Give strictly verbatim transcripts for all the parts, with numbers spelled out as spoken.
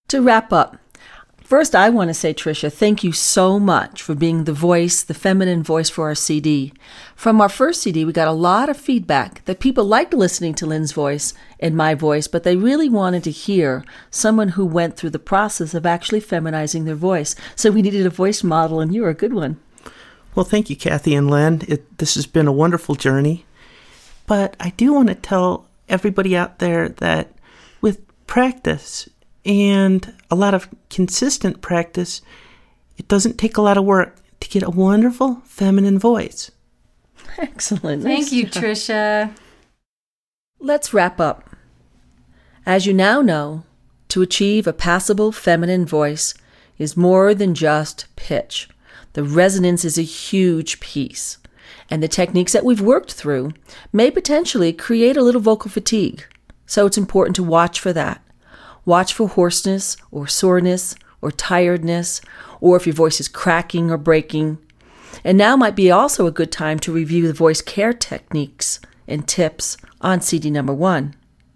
To wrap up, first I want to say, Tricia, thank you so much for being the voice, the feminine voice for our C D. From our first C D, we got a lot of feedback that people liked listening to Lynn's voice and my voice, but they really wanted to hear someone who went through the process of actually feminizing their voice. So we needed a voice model, and you were a good one. Well, thank you, Kathy and Lynn. It, this has been a wonderful journey. But I do want to tell everybody out there that with practice and a lot of consistent practice, it doesn't take a lot of work to get a wonderful feminine voice. Excellent. Thank Nice you, job. Tricia. Let's wrap up. As you now know, to achieve a passable feminine voice is more than just pitch. The resonance is a huge piece, and the techniques that we've worked through may potentially create a little vocal fatigue. So it's important to watch for that. Watch for hoarseness or soreness or tiredness, or if your voice is cracking or breaking. And now might be also a good time to review the voice care techniques and tips on C D number one.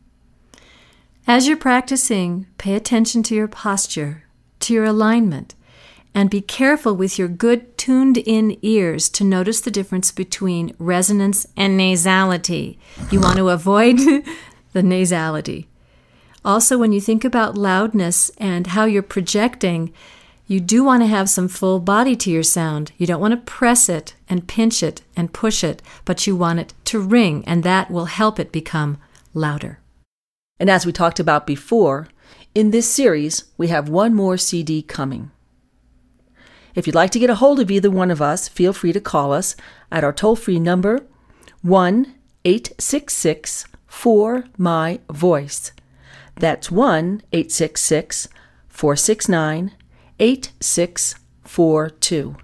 As you're practicing, pay attention to your posture, to your alignment, and be careful with your good tuned-in ears to notice the difference between resonance and nasality. You want to avoid the nasality. Also, when you think about loudness and how you're projecting, you do want to have some full body to your sound. You don't want to press it and pinch it and push it, but you want it to ring, and that will help it become louder. And as we talked about before, in this series, we have one more C D coming. If you'd like to get a hold of either one of us, feel free to call us at our toll-free number, one eight six six four M Y voice. That's one eight six six four six nine eight six four two.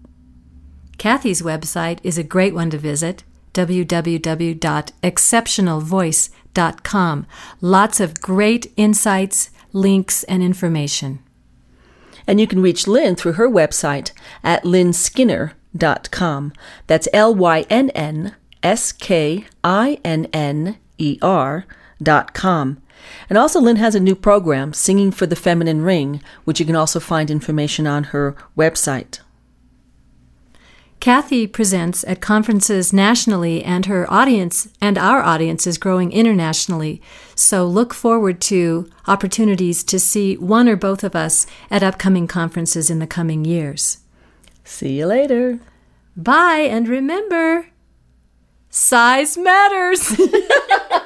Kathy's website is a great one to visit, w w w dot exceptional voice dot com. Lots of great insights, links, and information. And you can reach Lynn through her website at lynn skinner dot com. That's L Y N N S K I N N E R dot com. And also Lynn has a new program, Singing for the Feminine Ring, which you can also find information on her website. Kathy presents at conferences nationally, and her audience and our audience is growing internationally. So look forward to opportunities to see one or both of us at upcoming conferences in the coming years. See you later. Bye, and remember, size matters.